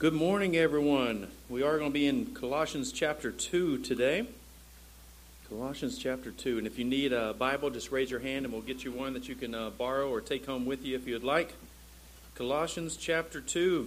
Good morning, everyone. We are going to be in Colossians chapter 2 today. Colossians chapter 2. And if you need a Bible, just raise your hand and we'll get you one that you can borrow or take home with you if you'd like. Colossians chapter 2.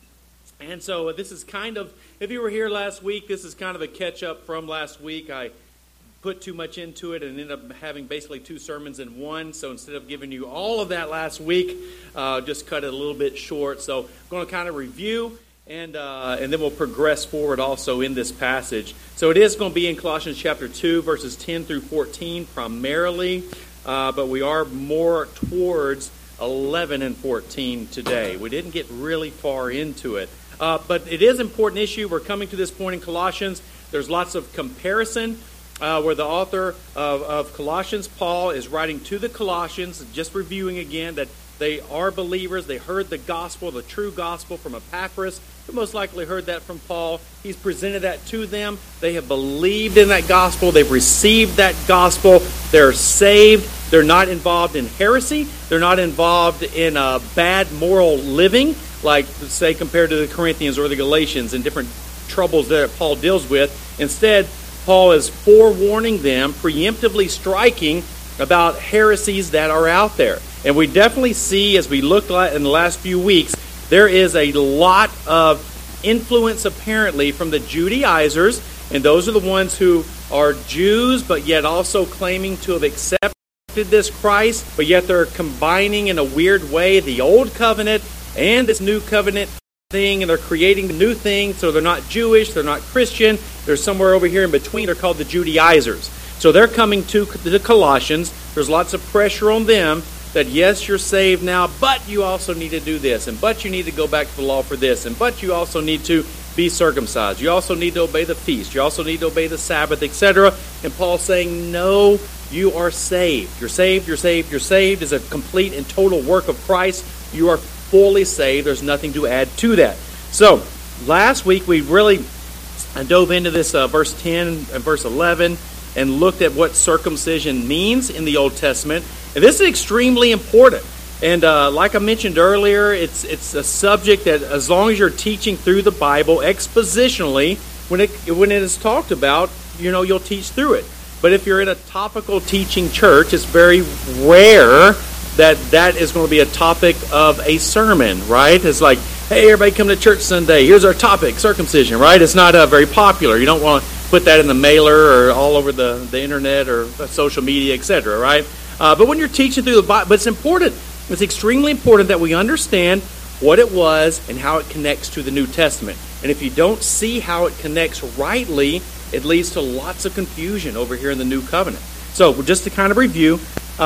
And so this is kind of, if you were here last week, this is kind of a catch-up from last week. I put too much into it and ended up having basically two sermons in one. So instead of giving you all of that last week, just cut it a little bit short. So I'm going to kind of review. And then we'll progress forward also in this passage. So it is going to be in Colossians chapter 2, verses 10 through 14 primarily, but we are more towards 11 and 14 today. We didn't get really far into it. But it is an important issue. We're coming to this point in Colossians. There's lots of comparison where the author of Colossians, Paul, is writing to the Colossians, just reviewing again that they are believers. They heard the gospel, the true gospel from Epaphras. They most likely heard that from Paul. He's presented that to them. They have believed in that gospel. They've received that gospel. They're saved. They're not involved in heresy. They're not involved in bad moral living, like, say, compared to the Corinthians or the Galatians and different troubles that Paul deals with. Instead, Paul is forewarning them, preemptively striking about heresies that are out there. And we definitely see, as we looked at in the last few weeks, there is a lot of influence apparently from the Judaizers, and those are the ones who are Jews, but yet also claiming to have accepted this Christ, but yet they're combining in a weird way the old covenant and this new covenant thing, and they're creating a new thing, so they're not Jewish, they're not Christian, they're somewhere over here in between. They're called the Judaizers. So they're coming to the Colossians. There's lots of pressure on them that yes, you're saved now, but you also need to do this, and but you need to go back to the law for this, and but you also need to be circumcised. You also need to obey the feast. You also need to obey the Sabbath, etc. And Paul's saying, no, you are saved. You're saved, you're saved, you're saved is a complete and total work of Christ. You are fully saved. There's nothing to add to that. So, last week we really dove into this verse 10 and verse 11 and looked at what circumcision means in the Old Testament. And this is extremely important. And like I mentioned earlier, it's a subject that as long as you're teaching through the Bible expositionally, when it is talked about, you'll teach through it. But if you're in a topical teaching church, it's very rare that is going to be a topic of a sermon, right? It's like, hey, everybody come to church Sunday. Here's our topic, circumcision, right? It's not very popular. You don't want to put that in the mailer or all over the internet or social media, etc., right? But when you're teaching through the Bible, but it's important. It's extremely important that we understand what it was and how it connects to the New Testament. And if you don't see how it connects rightly, it leads to lots of confusion over here in the New Covenant. So just to kind of review,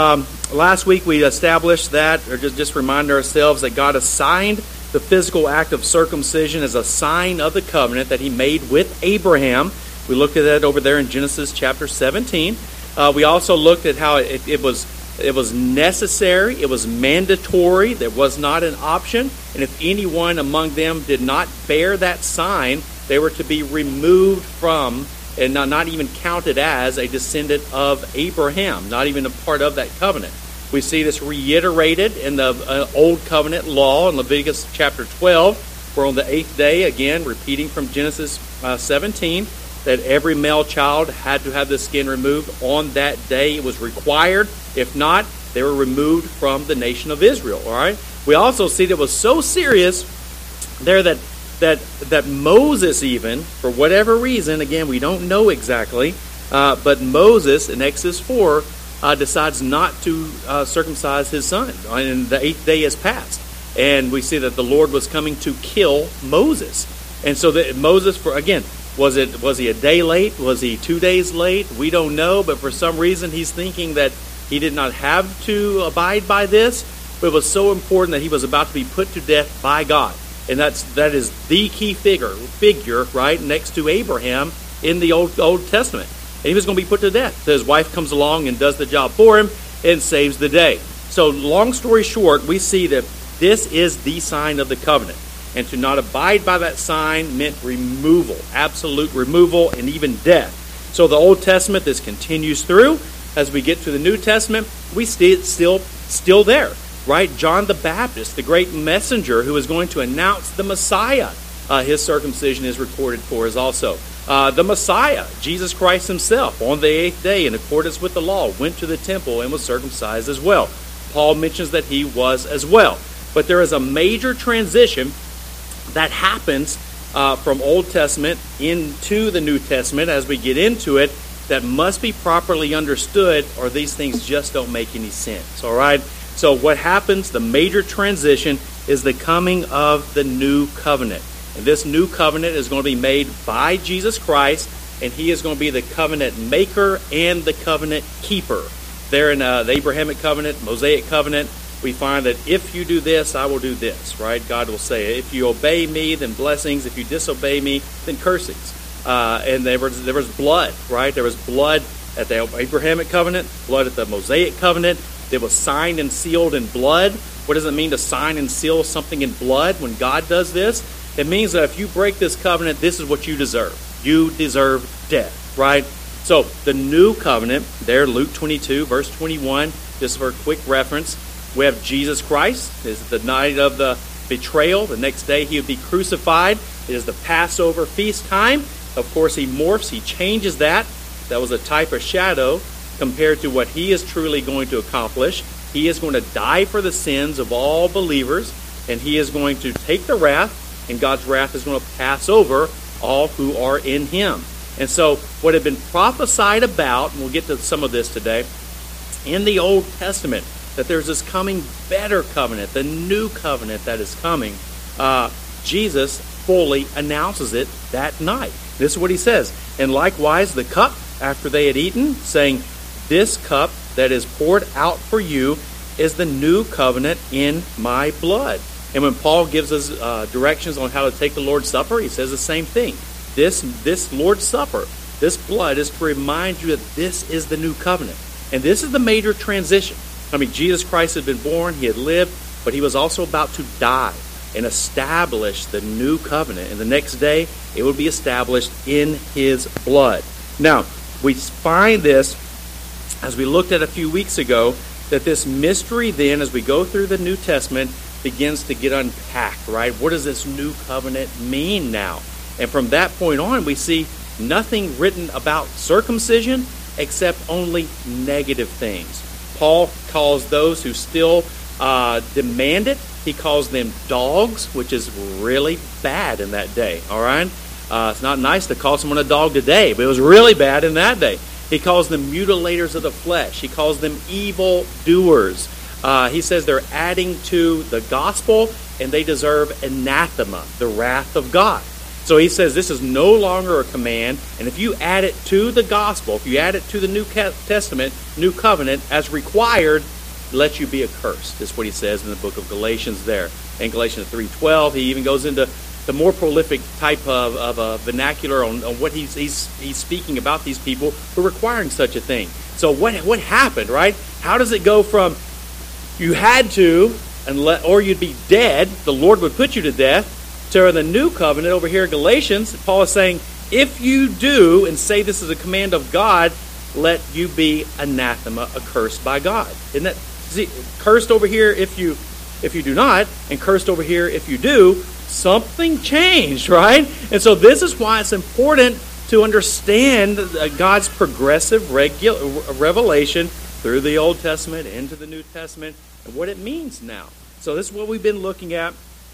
last week we established that, or just remind ourselves that God assigned the physical act of circumcision as a sign of the covenant that He made with Abraham. We looked at that over there in Genesis chapter 17. We also looked at how it was necessary, it was mandatory, there was not an option, and if anyone among them did not bear that sign, they were to be removed from and not even counted as a descendant of Abraham, not even a part of that covenant. We see this reiterated in the Old Covenant law in Leviticus chapter 12, where on the 8th day, again, repeating from Genesis 17, that every male child had to have the skin removed on that day. It was required. If not, they were removed from the nation of Israel. All right. We also see that it was so serious there that Moses, even for whatever reason, again we don't know exactly, but Moses in Exodus 4 decides not to circumcise his son, and the 8th day has passed, and we see that the Lord was coming to kill Moses, and so that Moses, was he a day late? Was he 2 days late? We don't know, but for some reason he's thinking that he did not have to abide by this, but it was so important that he was about to be put to death by God. And that is the key figure, right, next to Abraham in the Old Testament. And he was going to be put to death. So his wife comes along and does the job for him and saves the day. So long story short, we see that this is the sign of the covenant. And to not abide by that sign meant removal, absolute removal, and even death. So the Old Testament, this continues through. As we get to the New Testament, we see it's still there, right? John the Baptist, the great messenger who is going to announce the Messiah. his circumcision is recorded for us also. The Messiah, Jesus Christ himself, on the 8th day, in accordance with the law, went to the temple and was circumcised as well. Paul mentions that he was as well. But there is a major transition that happens from Old Testament into the New Testament as we get into it that must be properly understood, or these things just don't make any sense. All right? So what happens, the major transition, is the coming of the new covenant. And this new covenant is going to be made by Jesus Christ, and he is going to be the covenant maker and the covenant keeper. There in the Abrahamic covenant, Mosaic covenant, we find that if you do this, I will do this, right? God will say, if you obey me, then blessings. If you disobey me, then cursings. And there was blood, right? There was blood at the Abrahamic covenant, blood at the Mosaic covenant. It was signed and sealed in blood. What does it mean to sign and seal something in blood when God does this? It means that if you break this covenant, this is what you deserve. You deserve death, right? So the new covenant, there, Luke 22, verse 21, just for a quick reference, we have Jesus Christ. This is the night of the betrayal. The next day he would be crucified. It is the Passover feast time. Of course, he morphs. He changes that. That was a type of shadow compared to what he is truly going to accomplish. He is going to die for the sins of all believers, and he is going to take the wrath, and God's wrath is going to pass over all who are in him. And so what had been prophesied about, and we'll get to some of this today, in the Old Testament, that there's this coming better covenant, the new covenant that is coming, Jesus fully announces it that night. This is what he says. And likewise, the cup after they had eaten, saying, this cup that is poured out for you is the new covenant in my blood. And when Paul gives us directions on how to take the Lord's Supper, he says the same thing. This Lord's Supper, this blood is to remind you that this is the new covenant. And this is the major transition. I mean, Jesus Christ had been born, he had lived, but he was also about to die and establish the new covenant. And the next day, it would be established in his blood. Now, we find this, as we looked at a few weeks ago, that this mystery then, as we go through the New Testament, begins to get unpacked, right? What does this new covenant mean now? And from that point on, we see nothing written about circumcision except only negative things. Paul calls those who still demand it, he calls them dogs, which is really bad in that day, all right? It's not nice to call someone a dog today, but it was really bad in that day. He calls them mutilators of the flesh. He calls them evil doers. He says they're adding to the gospel, and they deserve anathema, the wrath of God. So he says this is no longer a command, and if you add it to the gospel, if you add it to the New Testament, New Covenant, as required, let you be accursed. That's what he says in the book of Galatians there. In Galatians 3:12, he even goes into the more prolific type of vernacular on what he's speaking about these people who are requiring such a thing. So what happened, right? How does it go from you had to, or you'd be dead, the Lord would put you to death, to the new covenant over here in Galatians, Paul is saying, if you do and say this is a command of God, let you be anathema, accursed by God. Isn't that cursed over here if you do not, and cursed over here if you do? Something changed, right? And so this is why it's important to understand God's progressive revelation through the Old Testament into the New Testament and what it means now. So this is what we've been looking at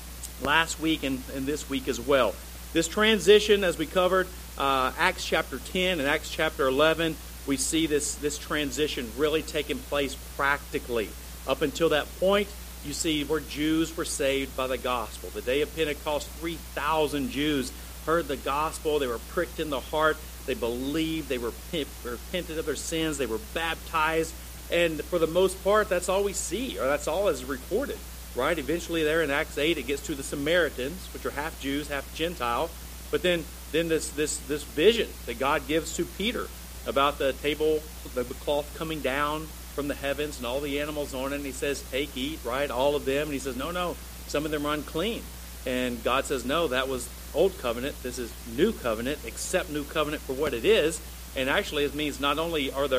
last week and this week as well. This transition, as we covered Acts chapter 10 and Acts chapter 11, we see this transition really taking place practically. Up until that point, you see where Jews were saved by the gospel. The day of Pentecost, 3,000 Jews heard the gospel. They were pricked in the heart. They believed. They were repented of their sins. They were baptized. And for the most part, that's all we see, or that's all is recorded. Right? Eventually there in Acts 8, it gets to the Samaritans, which are half Jews, half Gentile. But then this vision that God gives to Peter about the table, the cloth coming down from the heavens and all the animals on it. And he says, take, eat, right? All of them. And he says, no, some of them are unclean. And God says, no, that was old covenant. This is new covenant. Accept new covenant for what it is. And actually it means not only are there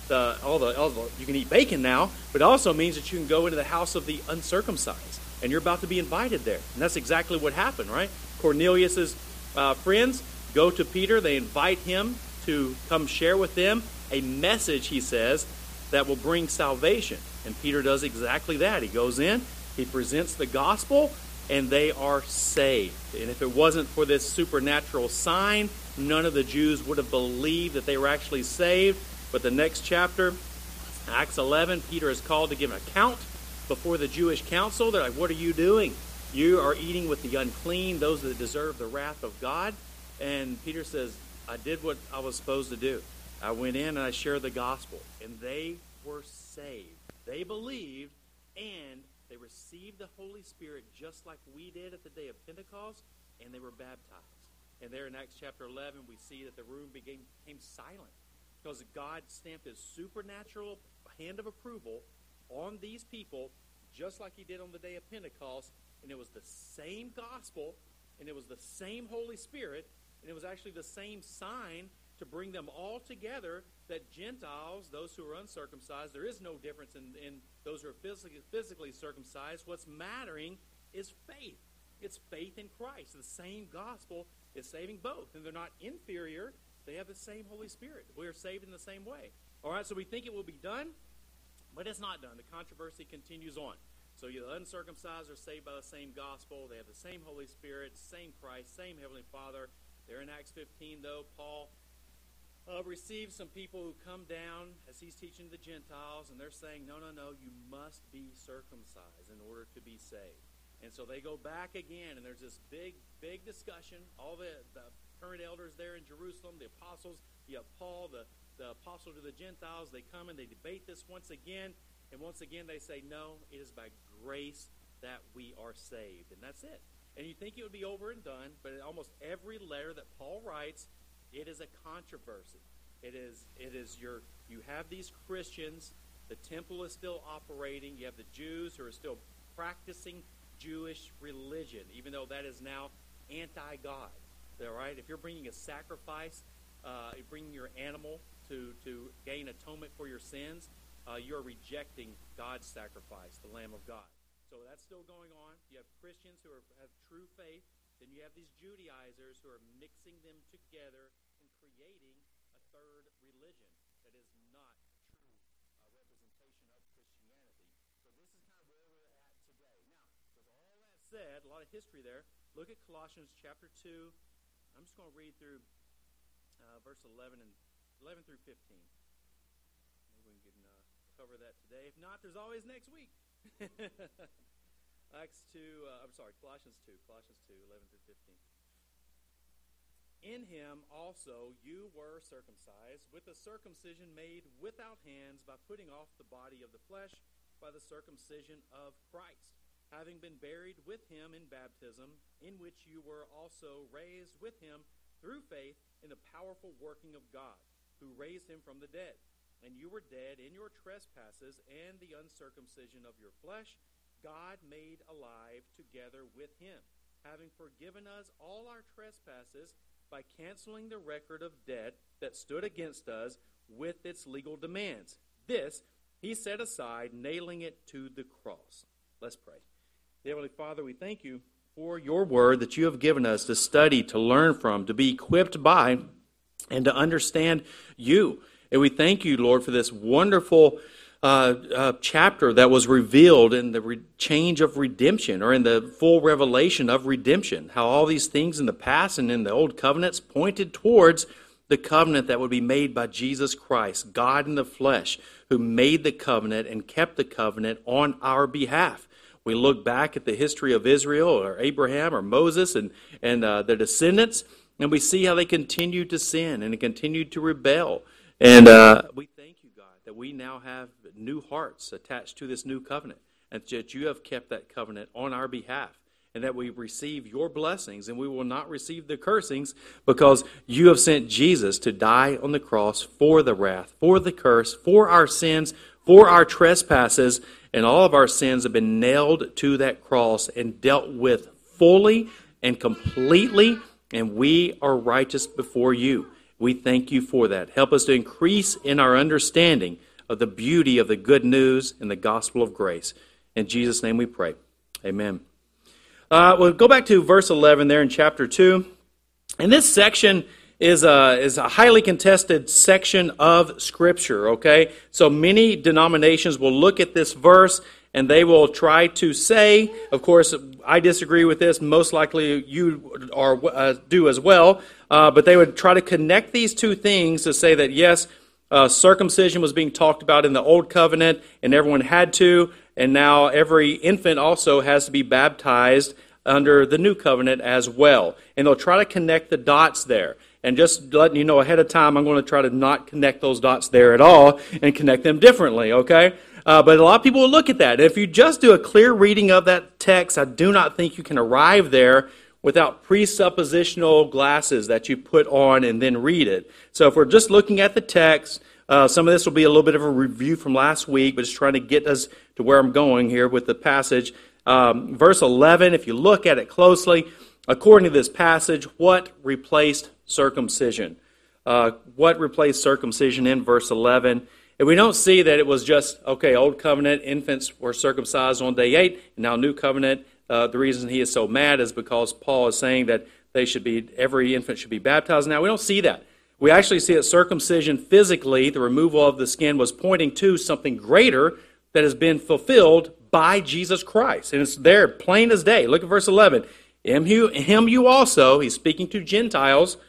you can eat bacon now, but it also means that you can go into the house of the uncircumcised, and you're about to be invited there. And that's exactly what happened, right? Cornelius's friends go to Peter. They invite him to come share with them a message, he says, that will bring salvation. And Peter does exactly that. He goes in, he presents the gospel, and they are saved. And if it wasn't for this supernatural sign, none of the Jews would have believed that they were actually saved. But the next chapter, Acts 11, Peter is called to give an account before the Jewish council. They're like, what are you doing? You are eating with the unclean, those that deserve the wrath of God. And Peter says, I did what I was supposed to do. I went in and I shared the gospel. And they were saved. They believed, and they received the Holy Spirit just like we did at the day of Pentecost, and they were baptized. And there in Acts chapter 11, we see that the room became silent because God stamped his supernatural hand of approval on these people just like he did on the day of Pentecost. And it was the same gospel, and it was the same Holy Spirit, and it was actually the same sign to bring them all together, that Gentiles, those who are uncircumcised, there is no difference in those who are physically circumcised. What's mattering is faith. It's faith in Christ. The same gospel is saving both. And they're not inferior. They have the same Holy Spirit. We are saved in the same way. All right, so we think it will be done, but it's not done. The controversy continues on. So the uncircumcised are saved by the same gospel. They have the same Holy Spirit, same Christ, same Heavenly Father. There in Acts 15, though, Paul receives some people who come down as he's teaching the Gentiles, and they're saying, no, you must be circumcised in order to be saved. And so they go back again, and there's this big discussion. All the current elders there in Jerusalem, the apostles, you have Paul, the apostle to the Gentiles, they come and they debate this once again, and once again they say, no, it is by grace that we are saved. And that's it. And you think it would be over and done, but in almost every letter that Paul writes, it is a controversy. You have these Christians, the temple is still operating, you have the Jews who are still practicing Jewish religion, even though that is now anti-God. All right? If you're bringing a sacrifice, you're bringing your animal to gain atonement for your sins, you're rejecting God's sacrifice, the Lamb of God. So that's still going on. You have Christians who have true faith. Then you have these Judaizers who are mixing them together and creating a third religion that is not true representation of Christianity. So this is kind of where we're at today. Now, with all that said, a lot of history there. Look at Colossians chapter 2. I'm just going to read through verse 11 through 15. Maybe we can cover that today. If not, there's always next week. Colossians 2, 11 through 15. In him also you were circumcised with a circumcision made without hands by putting off the body of the flesh by the circumcision of Christ, having been buried with him in baptism, in which you were also raised with him through faith in the powerful working of God, who raised him from the dead. And you were dead in your trespasses and the uncircumcision of your flesh, God made alive together with him, having forgiven us all our trespasses by canceling the record of debt that stood against us with its legal demands. This he set aside, nailing it to the cross. Let's pray. Heavenly Father, we thank you for your word that you have given us to study, to learn from, to be equipped by, and to understand you. And we thank you, Lord, for this wonderful chapter that was revealed in the change of redemption, or in the full revelation of redemption. How all these things in the past and in the old covenants pointed towards the covenant that would be made by Jesus Christ, God in the flesh, who made the covenant and kept the covenant on our behalf. We look back at the history of Israel, or Abraham, or Moses, and their descendants, and we see how they continued to sin and continued to rebel. And we thank you, God, that we now have new hearts attached to this new covenant, and that you have kept that covenant on our behalf, and that we receive your blessings, and we will not receive the cursings, because you have sent Jesus to die on the cross for the wrath, for the curse, for our sins, for our trespasses, and all of our sins have been nailed to that cross and dealt with fully and completely, and we are righteous before you. We thank you for that. Help us to increase in our understanding of the beauty of the good news and the gospel of grace. In Jesus' name we pray. Amen. We'll go back to verse 11 there in chapter 2. And this section is a highly contested section of Scripture, okay? So many denominations will look at this verse and they will try to say, of course, I disagree with this, most likely you do as well, but they would try to connect these two things to say that, yes, circumcision was being talked about in the Old Covenant and everyone had to, and now every infant also has to be baptized under the New Covenant as well. And they'll try to connect the dots there. And just letting you know ahead of time, I'm going to try to not connect those dots there at all and connect them differently, okay? But a lot of people will look at that. If you just do a clear reading of that text, I do not think you can arrive there without presuppositional glasses that you put on and then read it. So if we're just looking at the text, some of this will be a little bit of a review from last week, but just trying to get us to where I'm going here with the passage. Verse 11, if you look at it closely, according to this passage, what replaced circumcision? What replaced circumcision in verse 11? And we don't see that it was just, okay, Old Covenant, infants were circumcised on day 8, and now New Covenant, the reason he is so mad is because Paul is saying that every infant should be baptized. Now, we don't see that. We actually see that circumcision physically, the removal of the skin, was pointing to something greater that has been fulfilled by Jesus Christ. And it's there, plain as day. Look at verse 11. Him you also, he's speaking to Gentiles,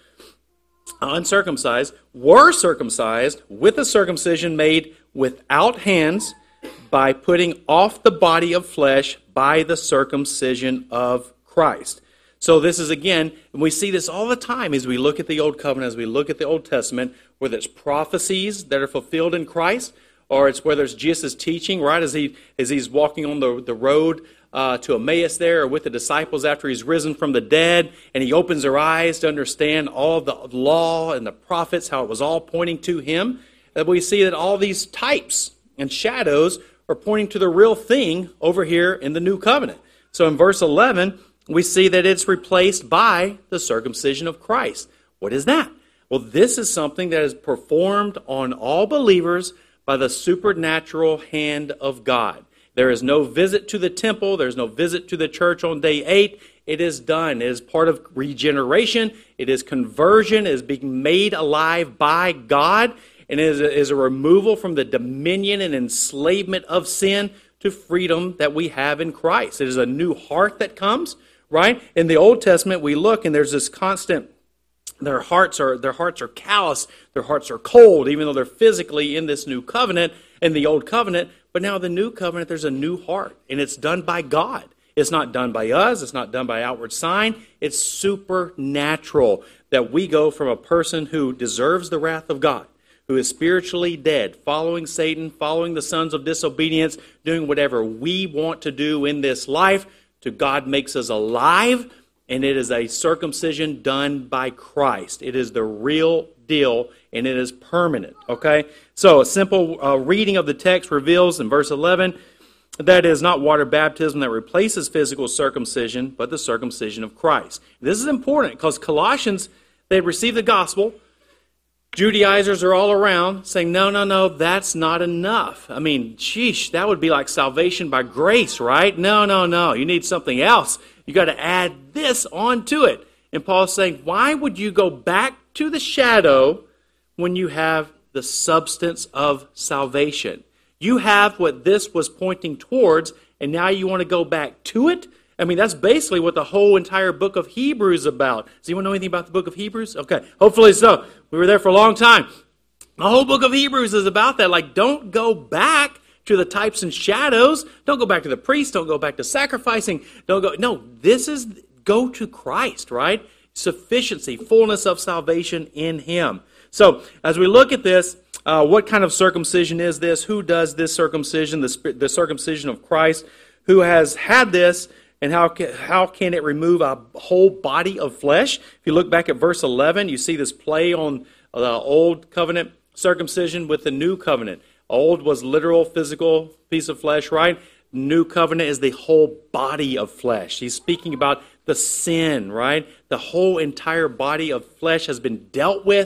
uncircumcised, were circumcised with a circumcision made without hands by putting off the body of flesh by the circumcision of Christ. So this is, again, and we see this all the time as we look at the Old Covenant, as we look at the Old Testament, whether it's prophecies that are fulfilled in Christ, or it's whether it's Jesus' teaching, right, as he's walking on the road to Emmaus there, or with the disciples after he's risen from the dead, and he opens their eyes to understand all the law and the prophets, how it was all pointing to him, that we see that all these types and shadows are pointing to the real thing over here in the New Covenant. So in verse 11, we see that it's replaced by the circumcision of Christ. What is that? Well, this is something that is performed on all believers by the supernatural hand of God. There is no visit to the temple. There's no visit to the church on day 8. It is done. It is part of regeneration. It is conversion. It is being made alive by God. And it is a removal from the dominion and enslavement of sin to freedom that we have in Christ. It is a new heart that comes, right? In the Old Testament, we look and there's this constant, their hearts are callous, their hearts are cold, even though they're physically in this new covenant, in the Old Covenant. But now the New Covenant, there's a new heart, and it's done by God. It's not done by us. It's not done by outward sign. It's supernatural that we go from a person who deserves the wrath of God, who is spiritually dead, following Satan, following the sons of disobedience, doing whatever we want to do in this life, to God makes us alive, and it is a circumcision done by Christ. It is the real deal, and it is permanent, okay? So a simple reading of the text reveals in verse 11 that it is not water baptism that replaces physical circumcision, but the circumcision of Christ. This is important because Colossians, they had received the gospel. Judaizers are all around saying, no, that's not enough. I mean, sheesh, that would be like salvation by grace, right? No, you need something else. You got to add this onto it. And Paul's saying, why would you go back to the shadow when you have the substance of salvation? You have what this was pointing towards, and now you want to go back to it? I mean, that's basically what the whole entire book of Hebrews is about. Does anyone know anything about the book of Hebrews? Okay, hopefully so. We were there for a long time. The whole book of Hebrews is about that. Like, don't go back to the types and shadows. Don't go back to the priest. Don't go back to sacrificing. No, go to Christ, right? Sufficiency, fullness of salvation in Him. So, as we look at this, what kind of circumcision is this? Who does this circumcision, the circumcision of Christ? Who has had this? And how can it remove a whole body of flesh? If you look back at verse 11, you see this play on the old covenant circumcision with the new covenant. Old was literal, physical piece of flesh, right? New covenant is the whole body of flesh. He's speaking about the sin, right? The whole entire body of flesh has been dealt with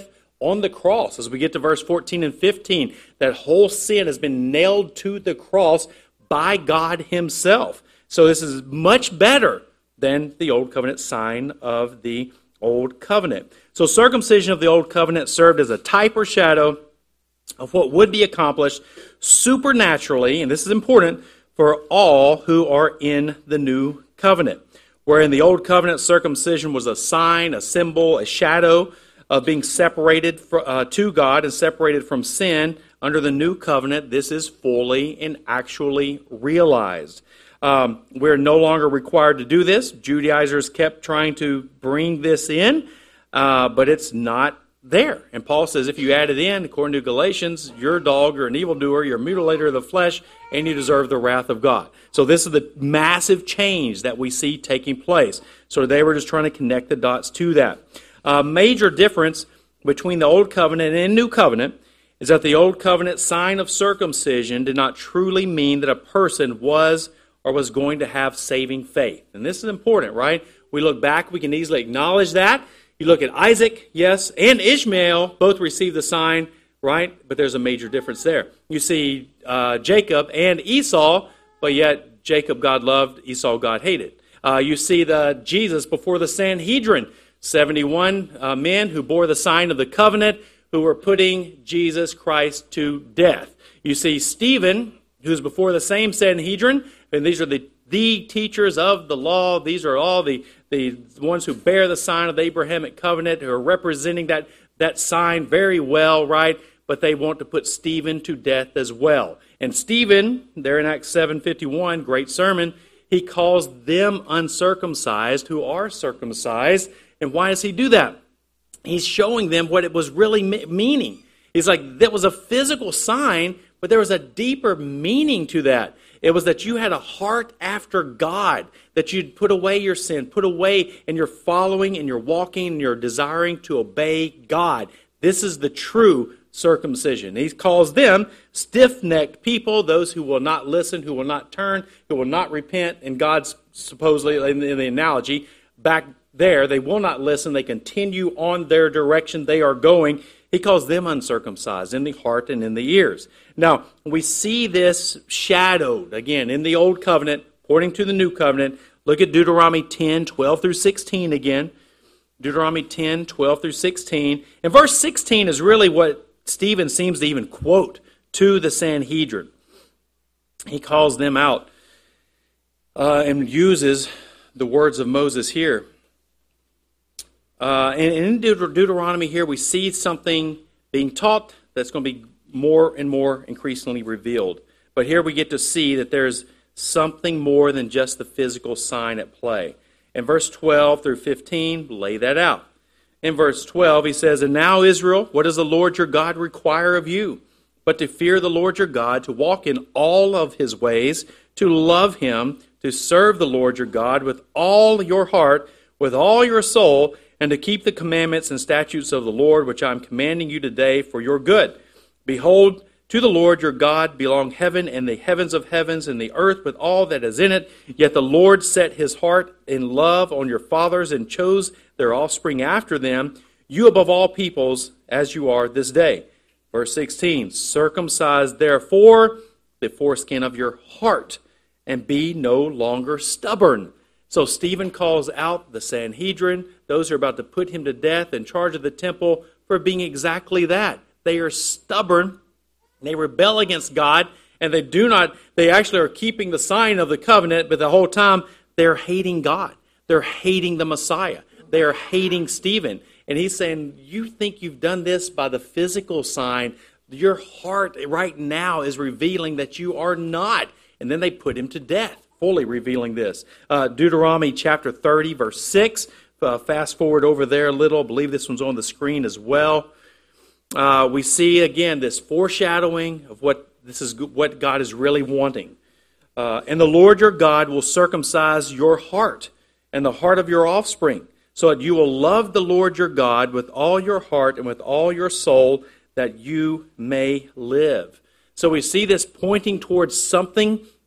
on the cross. As we get to verse 14 and 15, that whole sin has been nailed to the cross by God himself. So this is much better than the Old Covenant sign of the Old Covenant. So circumcision of the Old Covenant served as a type or shadow of what would be accomplished supernaturally, and this is important, for all who are in the New Covenant. Where in the Old Covenant, circumcision was a sign, a symbol, a shadow of being separated to God and separated from sin. Under the New Covenant, this is fully and actually realized. We're no longer required to do this. Judaizers kept trying to bring this in, but it's not there. And Paul says if you add it in, according to Galatians, you're a dog, you're an evildoer, you're a mutilator of the flesh, and you deserve the wrath of God. So this is the massive change that we see taking place. So they were just trying to connect the dots to that. A major difference between the Old Covenant and New Covenant is that the Old Covenant sign of circumcision did not truly mean that a person was or was going to have saving faith. And this is important, right? We look back, we can easily acknowledge that. You look at Isaac, yes, and Ishmael, both received the sign, right? But there's a major difference there. You see Jacob and Esau, but yet Jacob God loved, Esau God hated. You see Jesus before the Sanhedrin, 71 men who bore the sign of the covenant, who were putting Jesus Christ to death. You see Stephen, who's before the same Sanhedrin, and these are the teachers of the law. These are all the ones who bear the sign of the Abrahamic covenant, who are representing that sign very well, right? But they want to put Stephen to death as well. And Stephen, there in Acts 7:51, great sermon, he calls them uncircumcised who are circumcised. And why does he do that? He's showing them what it was really meaning. He's like, that was a physical sign, but there was a deeper meaning to that. It was that you had a heart after God, that you'd put away your sin, put away, and you're following and you're walking and you're desiring to obey God. This is the true circumcision. He calls them stiff-necked people, those who will not listen, who will not turn, who will not repent. And God's supposedly, in the analogy, back there, they will not listen. They continue on their direction they are going. He calls them uncircumcised in the heart and in the ears. Now, we see this shadowed, again, in the Old Covenant, according to the New Covenant. Look at Deuteronomy 10, 12 through 16 again. Deuteronomy 10, 12 through 16. And verse 16 is really what Stephen seems to even quote to the Sanhedrin. He calls them out and uses the words of Moses here. And in Deuteronomy here, we see something being taught that's going to be more and more increasingly revealed. But here we get to see that there's something more than just the physical sign at play. In verse 12 through 15, lay that out. In verse 12, he says, "And now, Israel, what does the Lord your God require of you? But to fear the Lord your God, to walk in all of his ways, to love him, to serve the Lord your God with all your heart, with all your soul, and to keep the commandments and statutes of the Lord, which I am commanding you today for your good. Behold, to the Lord your God belong heaven and the heavens of heavens and the earth with all that is in it. Yet the Lord set his heart in love on your fathers and chose their offspring after them, you above all peoples, as you are this day." Verse 16, "Circumcise therefore the foreskin of your heart, and be no longer stubborn." So Stephen calls out the Sanhedrin, those who are about to put him to death in charge of the temple, for being exactly that. They are stubborn, they rebel against God, and they actually are keeping the sign of the covenant, but the whole time they're hating God. They're hating the Messiah. They are hating Stephen. And he's saying, you think you've done this by the physical sign. Your heart right now is revealing that you are not. And then they put him to death, fully revealing this. Deuteronomy chapter 30, verse 6. Fast forward over there a little. I believe this one's on the screen as well. We see, again, this foreshadowing of what God is really wanting. "And the Lord your God will circumcise your heart and the heart of your offspring, so that you will love the Lord your God with all your heart and with all your soul, that you may live." So we see this pointing towards something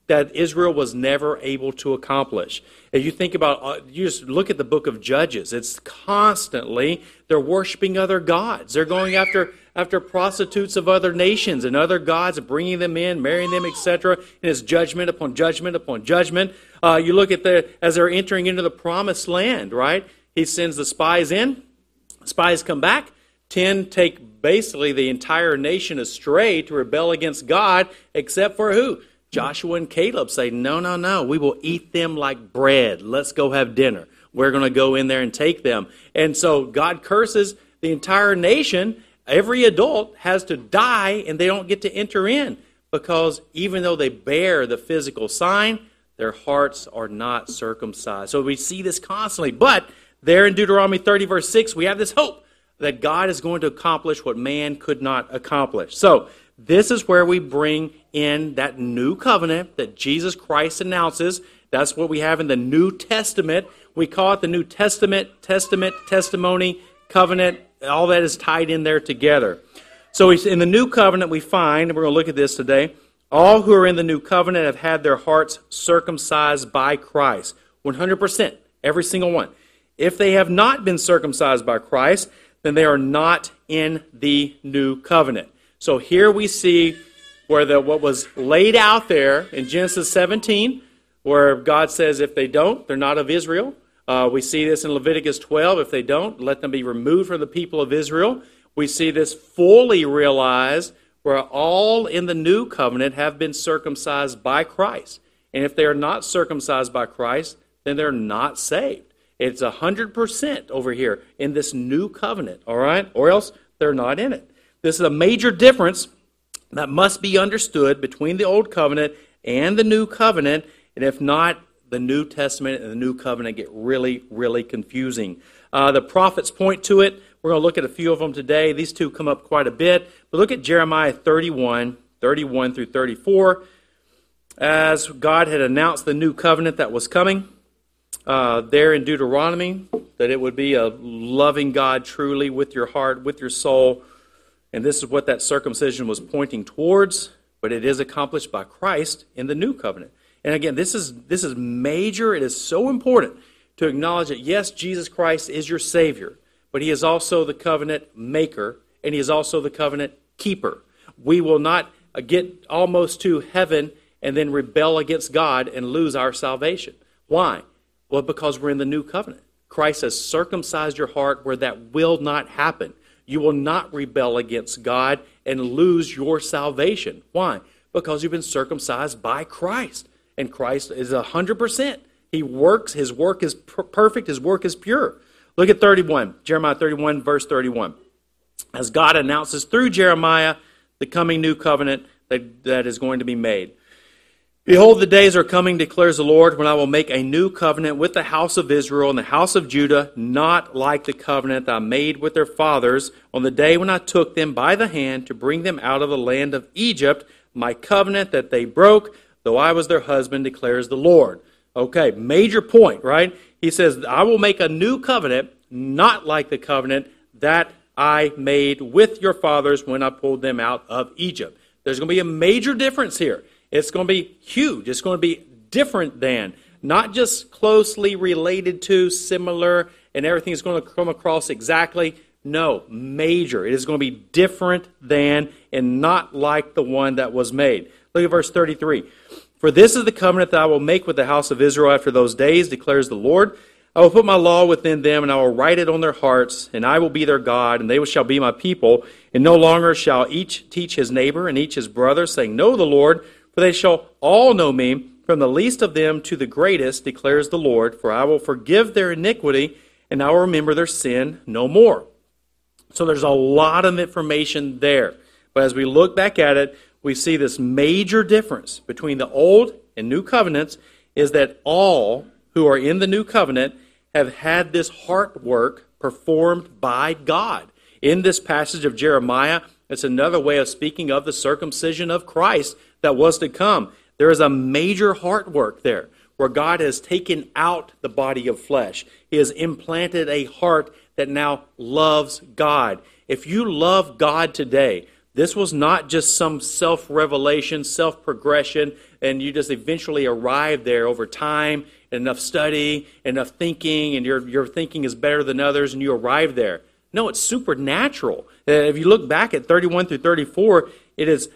that Israel was never able to accomplish. If you think about, you just look at the book of Judges, it's constantly, they're worshiping other gods. They're going after prostitutes of other nations and other gods, bringing them in, marrying them, etc. And it's judgment upon judgment upon judgment. You look at as they're entering into the promised land, right? He sends the spies in. Spies come back. 10 take basically the entire nation astray to rebel against God, except for who? Joshua and Caleb say, no, we will eat them like bread. Let's go have dinner. We're going to go in there and take them. And so God curses the entire nation. Every adult has to die, and they don't get to enter in, because even though they bear the physical sign, their hearts are not circumcised. So we see this constantly. But there in Deuteronomy 30, verse 6, we have this hope that God is going to accomplish what man could not accomplish. So this is where we bring in that new covenant that Jesus Christ announces. That's what we have in the New Testament. We call it the New Testament, testimony, covenant. All that is tied in there together. So in the New Covenant we find, and we're going to look at this today, all who are in the New Covenant have had their hearts circumcised by Christ. 100%, every single one. If they have not been circumcised by Christ, then they are not in the New Covenant. So here we see where what was laid out there in Genesis 17, where God says if they don't, they're not of Israel. We see this in Leviticus 12. If they don't, let them be removed from the people of Israel. We see this fully realized where all in the New Covenant have been circumcised by Christ. And if they are not circumcised by Christ, then they're not saved. It's 100% over here in this New Covenant, all right? Or else they're not in it. This is a major difference that must be understood between the Old Covenant and the New Covenant. And if not, the New Testament and the New Covenant get really, really confusing. The prophets point to it. We're going to look at a few of them today. These two come up quite a bit. But look at Jeremiah 31 through 34. As God had announced the new covenant that was coming, there in Deuteronomy, that it would be a loving God truly with your heart, with your soul. And this is what that circumcision was pointing towards, but it is accomplished by Christ in the new covenant. And again, this is major. It is so important to acknowledge that, yes, Jesus Christ is your Savior, but He is also the covenant maker, and He is also the covenant keeper. We will not get almost to heaven and then rebel against God and lose our salvation. Why? Well, because we're in the new covenant. Christ has circumcised your heart where that will not happen. You will not rebel against God and lose your salvation. Why? Because you've been circumcised by Christ. And Christ is 100%. He works. His work is perfect. His work is pure. Look at 31. Jeremiah 31, verse 31. As God announces through Jeremiah the coming new covenant that is going to be made. Behold, the days are coming, declares the Lord, when I will make a new covenant with the house of Israel and the house of Judah, not like the covenant that I made with their fathers on the day when I took them by the hand to bring them out of the land of Egypt, my covenant that they broke, though I was their husband, declares the Lord. Okay, major point, right? He says, I will make a new covenant, not like the covenant that I made with your fathers when I pulled them out of Egypt. There's going to be a major difference here. It's going to be huge. It's going to be different than, not just closely related to, similar, and everything is going to come across exactly. No, major. It is going to be different than and not like the one that was made. Look at verse 33. For this is the covenant that I will make with the house of Israel after those days, declares the Lord. I will put my law within them, and I will write it on their hearts, and I will be their God, and they shall be my people. And no longer shall each teach his neighbor and each his brother, saying, Know the Lord, for they shall all know me, from the least of them to the greatest, declares the Lord. For I will forgive their iniquity, and I will remember their sin no more. So there's a lot of information there. But as we look back at it, we see this major difference between the Old and New Covenants is that all who are in the New Covenant have had this heart work performed by God. In this passage of Jeremiah, it's another way of speaking of the circumcision of Christ that was to come. There is a major heart work there where God has taken out the body of flesh. He has implanted a heart that now loves God. If you love God today, This was not just some self-revelation, self-progression, and you just eventually arrive there over time, enough study, enough thinking, and your thinking is better than others, and you arrive there. No, it's supernatural. If you look back at 31 through 34, it is,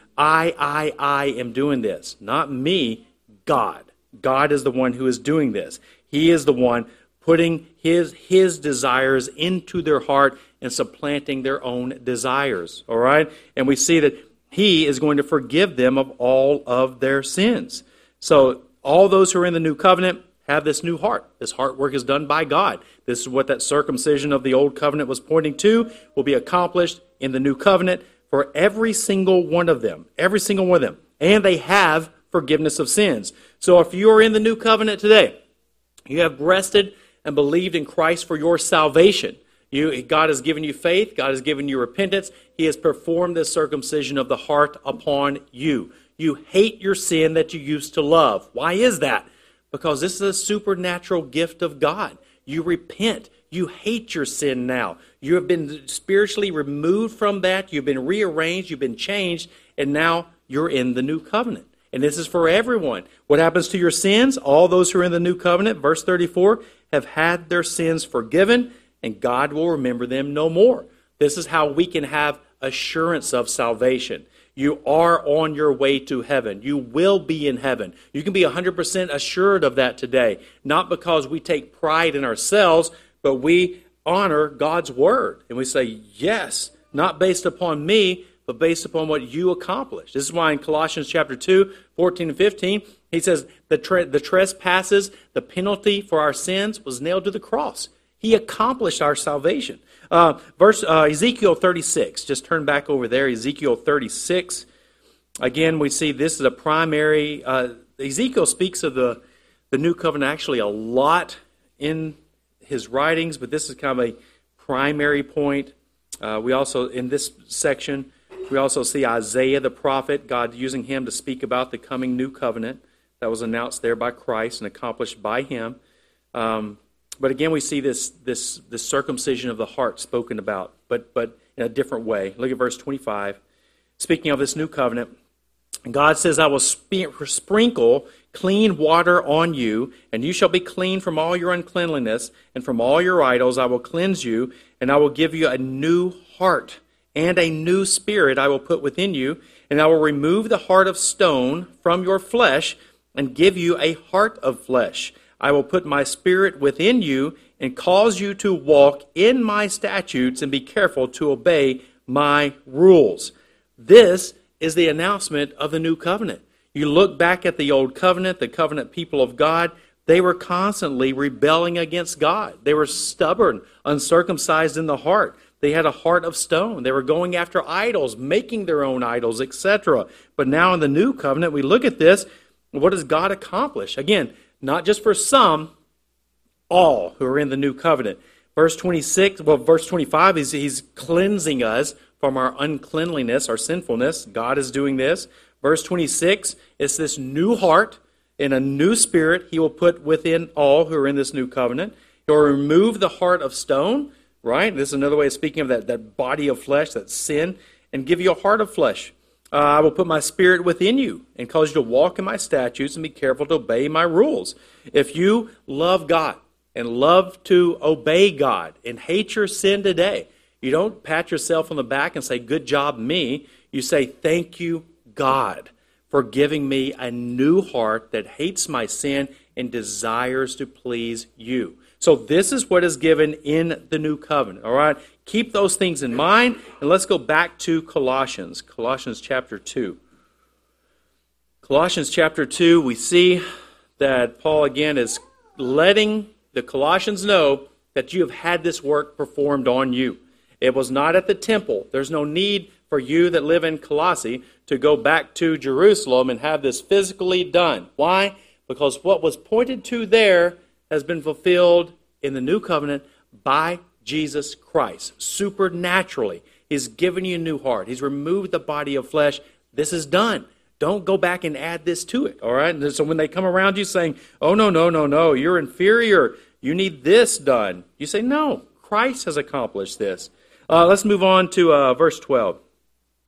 I am doing this. Not me, God. God is the one who is doing this. He is the one putting his desires into their heart and supplanting their own desires. All right? And we see that he is going to forgive them of all of their sins. So all those who are in the new covenant have this new heart. This heart work is done by God. This is what that circumcision of the old covenant was pointing to, will be accomplished in the new covenant for every single one of them. Every single one of them. And they have forgiveness of sins. So if you are in the new covenant today, you have rested and believed in Christ for your salvation. God has given you faith. God has given you repentance. He has performed this circumcision of the heart upon you. You hate your sin that you used to love. Why is that? Because this is a supernatural gift of God. You repent. You hate your sin now. You have been spiritually removed from that. You've been rearranged. You've been changed. And now you're in the new covenant. And this is for everyone. What happens to your sins? All those who are in the new covenant, verse 34, have had their sins forgiven, and God will remember them no more. This is how we can have assurance of salvation. You are on your way to heaven. You will be in heaven. You can be 100% assured of that today, not because we take pride in ourselves, but we honor God's word. And we say, yes, not based upon me, but based upon what you accomplished. This is why in Colossians chapter 2, 14 and 15, he says, the trespasses, the penalty for our sins was nailed to the cross. He accomplished our salvation. Ezekiel 36, just turn back over there, Ezekiel 36. Again, we see this is a primary, Ezekiel speaks of the new covenant actually a lot in his writings, but this is kind of a primary point. We also, in this section, we also see Isaiah the prophet, God using him to speak about the coming new covenant that was announced there by Christ and accomplished by him. But again, we see this circumcision of the heart spoken about, but in a different way. Look at verse 25. Speaking of this new covenant, God says, I will sprinkle clean water on you, and you shall be clean from all your uncleanliness, and from all your idols I will cleanse you, and I will give you a new heart, and a new spirit I will put within you, and I will remove the heart of stone from your flesh, and give you a heart of flesh. I will put my spirit within you, and cause you to walk in my statutes, and be careful to obey my rules. This is the announcement of the new covenant. You look back at the old covenant, the covenant people of God, they were constantly rebelling against God. They were stubborn, uncircumcised in the heart. They had a heart of stone. They were going after idols, making their own idols, etc. But now in the new covenant, we look at this. What does God accomplish? Again, not just for some, all who are in the new covenant. Verse 25, he's cleansing us from our uncleanliness, our sinfulness. God is doing this. Verse 26, it's this new heart and a new spirit he will put within all who are in this new covenant. He'll remove the heart of stone, right? This is another way of speaking of that body of flesh, that sin, and give you a heart of flesh. I will put my spirit within you and cause you to walk in my statutes and be careful to obey my rules. If you love God and love to obey God and hate your sin today, you don't pat yourself on the back and say, good job, me. You say, thank you, God, for giving me a new heart that hates my sin and desires to please you. So this is what is given in the new covenant, all right? Keep those things in mind, and let's go back to Colossians chapter 2. Colossians chapter 2, we see that Paul again is letting the Colossians know that you have had this work performed on you. It was not at the temple. There's no need for you that live in Colossae to go back to Jerusalem and have this physically done. Why? Because what was pointed to there has been fulfilled in the new covenant by Jesus Christ. Supernaturally, he's given you a new heart. He's removed the body of flesh. This is done. Don't go back and add this to it, all right? And so when they come around you saying, oh, no, you're inferior, you need this done, you say, no, Christ has accomplished this. Let's move on to verse 12.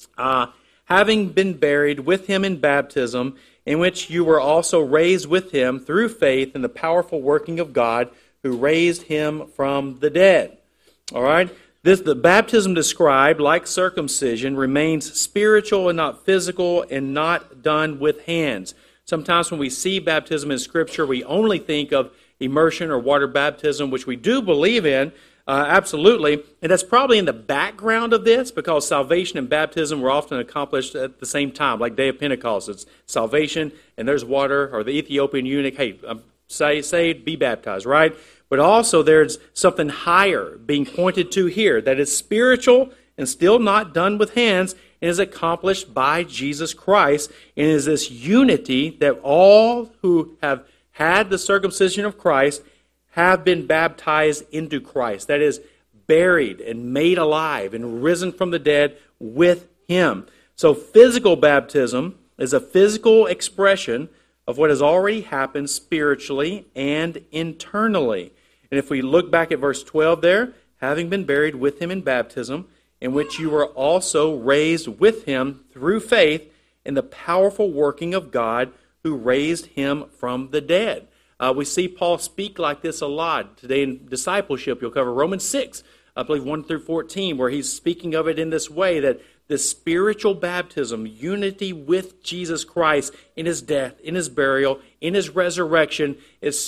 having been buried with him in baptism, in which you were also raised with him through faith in the powerful working of God who raised him from the dead. All right? The baptism described, like circumcision, remains spiritual and not physical and not done with hands. Sometimes when we see baptism in Scripture, we only think of immersion or water baptism, which we do believe in, absolutely. And that's probably in the background of this, because salvation and baptism were often accomplished at the same time, like Day of Pentecost. It's salvation, and there's water, or the Ethiopian eunuch, hey, saved, be baptized, right? But also there's something higher being pointed to here that is spiritual and still not done with hands, and is accomplished by Jesus Christ, and is this unity that all who have had the circumcision of Christ have been baptized into Christ. That is, buried and made alive and risen from the dead with Him. So physical baptism is a physical expression of what has already happened spiritually and internally. And if we look back at verse 12 there, having been buried with Him in baptism, in which you were also raised with Him through faith in the powerful working of God who raised Him from the dead. We see Paul speak like this a lot. Today in discipleship, you'll cover Romans 6, I believe 1 through 14, where he's speaking of it in this way, that this spiritual baptism, unity with Jesus Christ in His death, in His burial, in His resurrection, is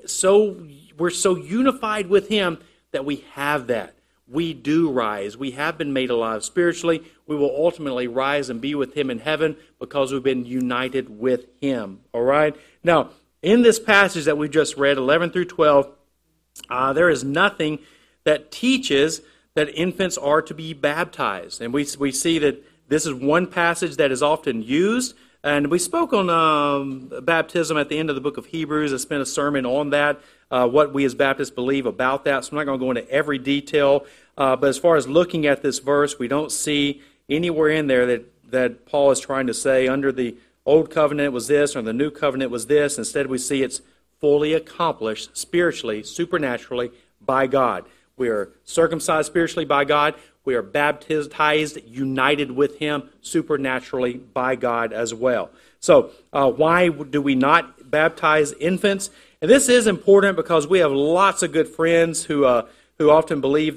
we're so unified with Him that we have that. We do rise. We have been made alive spiritually. We will ultimately rise and be with Him in heaven because we've been united with Him. All right? Now, in this passage that we just read, 11 through 12, there is nothing that teaches that infants are to be baptized. And we see that this is one passage that is often used. And we spoke on baptism at the end of the book of Hebrews. I spent a sermon on that, what we as Baptists believe about that. So I'm not going to go into every detail. But as far as looking at this verse, we don't see anywhere in there that Paul is trying to say under the Old Covenant was this, or the New Covenant was this. Instead, we see it's fully accomplished spiritually, supernaturally, by God. We are circumcised spiritually by God. We are baptized, united with Him supernaturally by God as well. So, why do we not baptize infants? And this is important because we have lots of good friends who often believe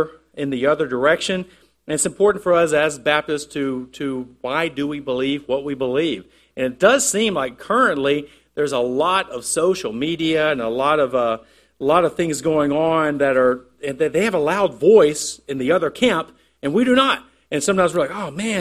in the other direction. And it's important for us as Baptists to why do we believe what we believe? And it does seem like currently there's a lot of social media and a lot of things going on that they have a loud voice in the other camp, and we do not. And sometimes we're like, oh man,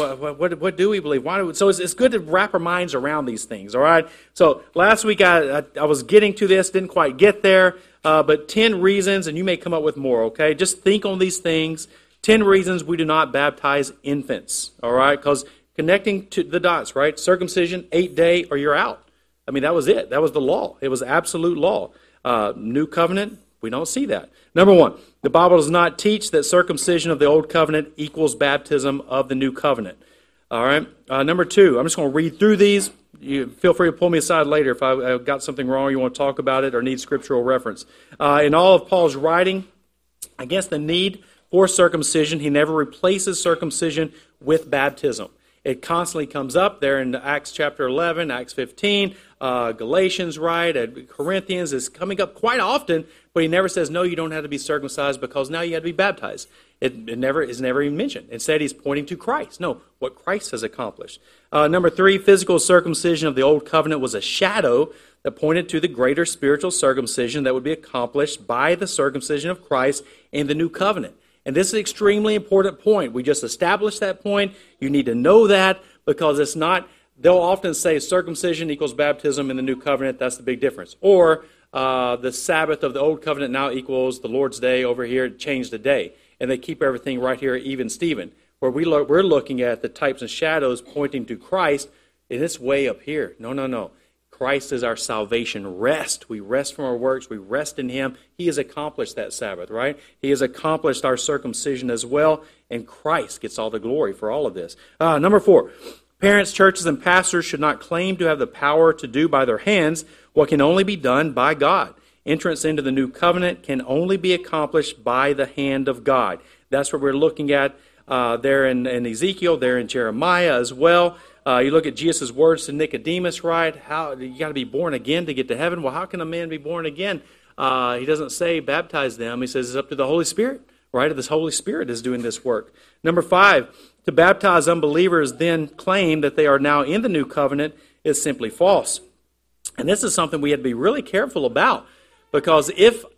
what do we believe? So it's good to wrap our minds around these things. All right. So last week I was getting to this, didn't quite get there, but 10 reasons, and you may come up with more. Okay, just think on these things. 10 reasons we do not baptize infants, all right? Because connecting to the dots, right? Circumcision, 8-day, or you're out. I mean, that was it. That was the law. It was absolute law. New covenant, we don't see that. Number one, the Bible does not teach that circumcision of the old covenant equals baptism of the new covenant. All right? Number two, I'm just going to read through these. You feel free to pull me aside later if I've got something wrong or you want to talk about it or need scriptural reference. In all of Paul's writing against the need for circumcision, he never replaces circumcision with baptism. It constantly comes up there in Acts chapter 11, Acts 15, Galatians, right, at Corinthians. It's coming up quite often, but he never says, no, you don't have to be circumcised because now you have to be baptized. It never is never even mentioned. Instead, he's pointing to Christ. No, what Christ has accomplished. Number three, physical circumcision of the old covenant was a shadow that pointed to the greater spiritual circumcision that would be accomplished by the circumcision of Christ in the new covenant. And this is an extremely important point. We just established that point. You need to know that because it's not, they'll often say circumcision equals baptism in the new covenant. That's the big difference. Or the Sabbath of the old covenant now equals the Lord's Day over here. Change the day. And they keep everything right here, even Stephen. Where we're looking at the types and shadows pointing to Christ, and it's way up here. No. Christ is our salvation rest. We rest from our works. We rest in Him. He has accomplished that Sabbath, right? He has accomplished our circumcision as well, and Christ gets all the glory for all of this. Number four, parents, churches, and pastors should not claim to have the power to do by their hands what can only be done by God. Entrance into the new covenant can only be accomplished by the hand of God. That's what we're looking at there in Ezekiel, there in Jeremiah as well. You look at Jesus' words to Nicodemus, right? How you got to be born again to get to heaven. Well, how can a man be born again? He doesn't say baptize them. He says it's up to the Holy Spirit, right? This Holy Spirit is doing this work. Number 5, to baptize unbelievers then claim that they are now in the new covenant is simply false. And this is something we have to be really careful about, because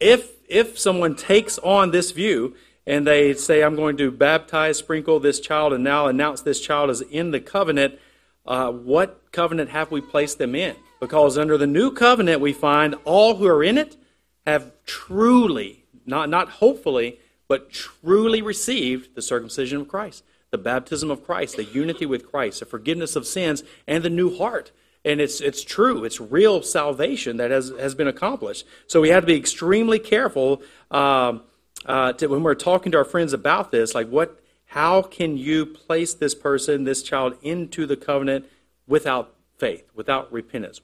if someone takes on this view and they say, I'm going to baptize, sprinkle this child, and now announce this child is in the covenant, what covenant have we placed them in? Because under the new covenant, we find all who are in it have truly, not hopefully, but truly received the circumcision of Christ, the baptism of Christ, the unity with Christ, the forgiveness of sins, and the new heart. And it's true. It's real salvation that has been accomplished. So we have to be extremely careful when we're talking to our friends about this. Like, how can you place this person, this child, into the covenant without faith, without repentance,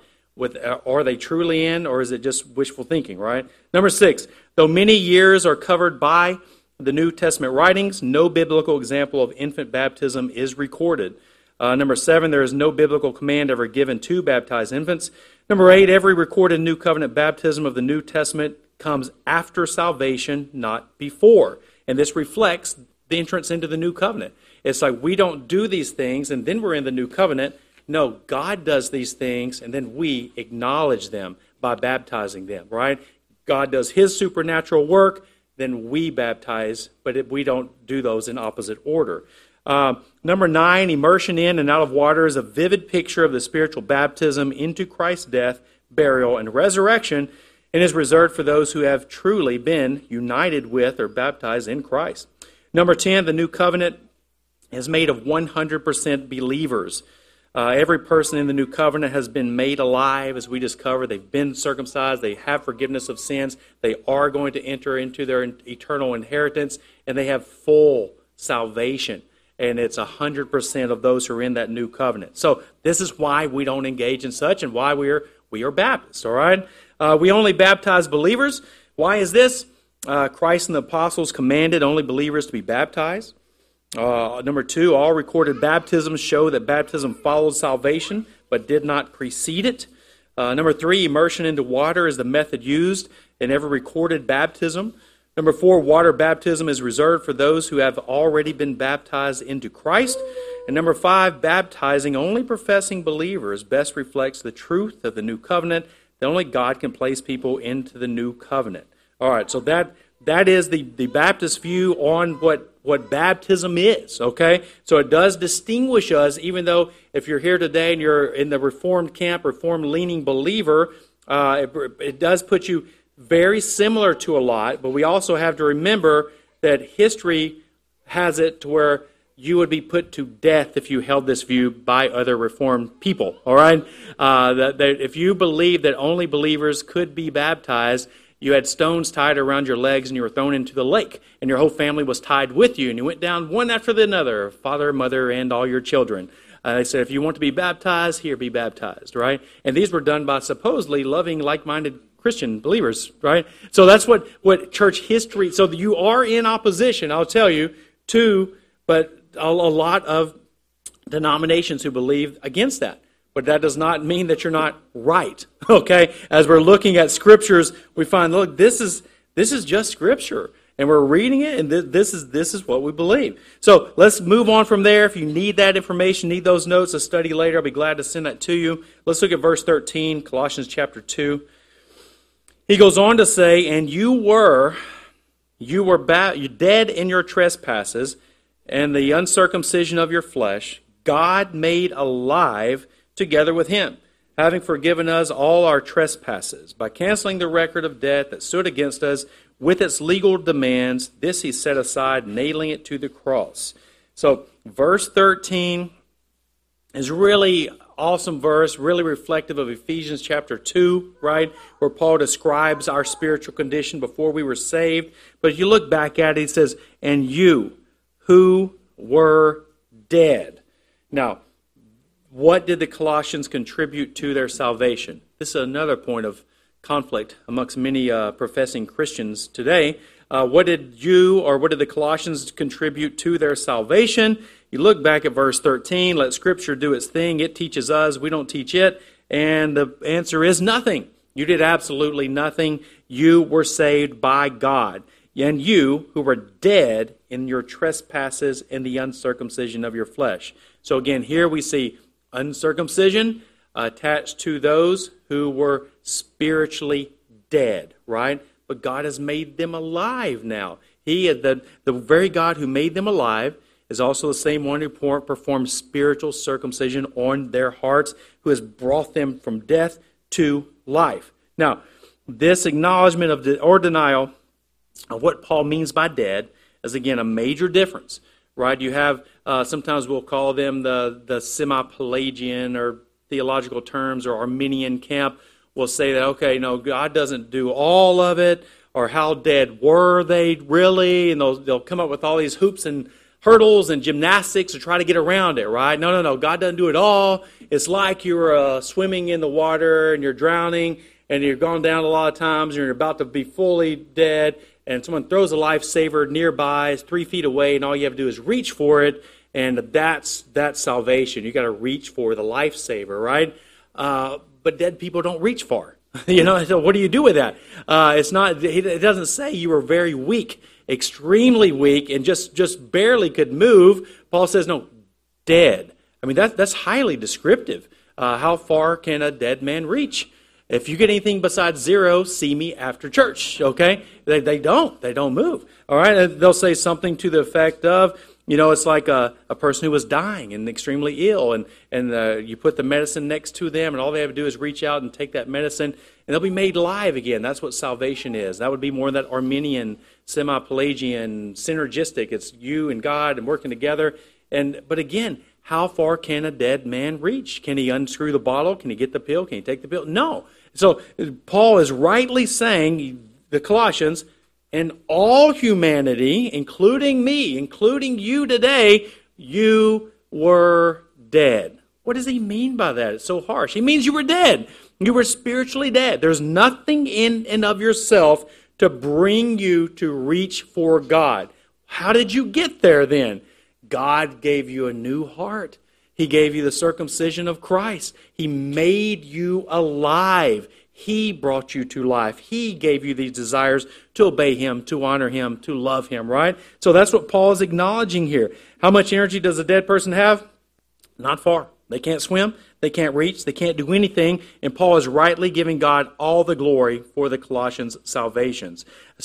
are they truly in, or is it just wishful thinking, right? Number 6, though many years are covered by the New Testament writings, no biblical example of infant baptism is recorded. Number 7, there is no biblical command ever given to baptize infants. Number 8, every recorded New Covenant baptism of the New Testament comes after salvation, not before. And this reflects the entrance into the New Covenant. It's like we don't do these things and then we're in the New Covenant. No, God does these things and then we acknowledge them by baptizing them, right? God does His supernatural work, then we baptize, but we don't do those in opposite order. Number 9, immersion in and out of water is a vivid picture of the spiritual baptism into Christ's death, burial, and resurrection, and is reserved for those who have truly been united with or baptized in Christ. Number 10, the new covenant is made of 100% believers. Every person in the new covenant has been made alive, as we discovered. They've been circumcised. They have forgiveness of sins. They are going to enter into their eternal inheritance, and they have full salvation. And it's 100% of those who are in that new covenant. So this is why we don't engage in such and why we are Baptists, all right? We only baptize believers. Why is this? Christ and the apostles commanded only believers to be baptized. Number 2, all recorded baptisms show that baptism followed salvation but did not precede it. Number 3, immersion into water is the method used in every recorded baptism. Number 4, water baptism is reserved for those who have already been baptized into Christ. And number 5, baptizing only professing believers best reflects the truth of the new covenant, that only God can place people into the new covenant. All right, so that is the Baptist view on what baptism is, okay? So it does distinguish us, even though if you're here today and you're in the Reformed camp, Reformed-leaning believer, it does put you very similar to a lot, but we also have to remember that history has it to where you would be put to death if you held this view by other Reformed people, all right? That if you believe that only believers could be baptized, you had stones tied around your legs and you were thrown into the lake, and your whole family was tied with you, and you went down one after the other, father, mother, and all your children. They said, if you want to be baptized, here, be baptized, right? And these were done by supposedly loving, like-minded Christian believers, right? So that's what church history, so you are in opposition, I'll tell you, but a lot of denominations who believe against that. But that does not mean that you're not right, okay? As we're looking at scriptures, we find, look, this is just scripture. And we're reading it, and this is what we believe. So let's move on from there. If you need that information, need those notes to study later, I'll be glad to send that to you. Let's look at verse 13, Colossians chapter 2. He goes on to say, and you were dead in your trespasses and the uncircumcision of your flesh, God made alive together with Him, having forgiven us all our trespasses, by canceling the record of debt that stood against us with its legal demands. This He set aside, nailing it to the cross. So verse 13 is really awesome verse, really reflective of Ephesians chapter 2, right, where Paul describes our spiritual condition before we were saved. But if you look back at it, he says, and you who were dead. Now, what did the Colossians contribute to their salvation? This is another point of conflict amongst many professing Christians today. what did the Colossians contribute to their salvation? You look back at verse 13, let Scripture do its thing. It teaches us, we don't teach it. And the answer is nothing. You did absolutely nothing. You were saved by God. And you, who were dead in your trespasses and the uncircumcision of your flesh. So again, here we see uncircumcision attached to those who were spiritually dead, right? But God has made them alive now. The very God who made them alive is also the same one who performed spiritual circumcision on their hearts, who has brought them from death to life. Now, this acknowledgement of or denial of what Paul means by dead is, again, a major difference, right? You have, sometimes we'll call them the semi-Pelagian or theological terms, or Arminian camp will say that, okay, no, God doesn't do all of it, or how dead were they really? And they'll come up with all these hoops and hurdles and gymnastics to try to get around it, right? No, God doesn't do it all. It's like you're swimming in the water and you're drowning and you've gone down a lot of times and you're about to be fully dead, and someone throws a lifesaver nearby, it's 3 feet away, and all you have to do is reach for it, and that's salvation. You got to reach for the lifesaver, right? But dead people don't reach far. So what do you do with that? It doesn't say you were very weak, extremely weak, and just barely could move. Paul says, no, dead. I mean, that's highly descriptive. How far can a dead man reach? If you get anything besides 0, see me after church, okay? They don't move, all right? They'll say something to the effect of, it's like a person who was dying and extremely ill, and you put the medicine next to them, and all they have to do is reach out and take that medicine, and they'll be made alive again. That's what salvation is. That would be more that Arminian, semi-Pelagian, synergistic. It's you and God and working together. But again, how far can a dead man reach? Can he unscrew the bottle? Can he get the pill? Can he take the pill? No. So Paul is rightly saying, the Colossians, and all humanity, including me, including you today, you were dead. What does he mean by that? It's so harsh. He means you were dead. You were spiritually dead. There's nothing in and of yourself to bring you to reach for God. How did you get there then? God gave you a new heart. He gave you the circumcision of Christ. He made you alive. He brought you to life. He gave you these desires to obey Him, to honor Him, to love Him, right? So that's what Paul is acknowledging here. How much energy does a dead person have? Not far. They can't swim. They can't reach. They can't do anything. And Paul is rightly giving God all the glory for the Colossians' salvation.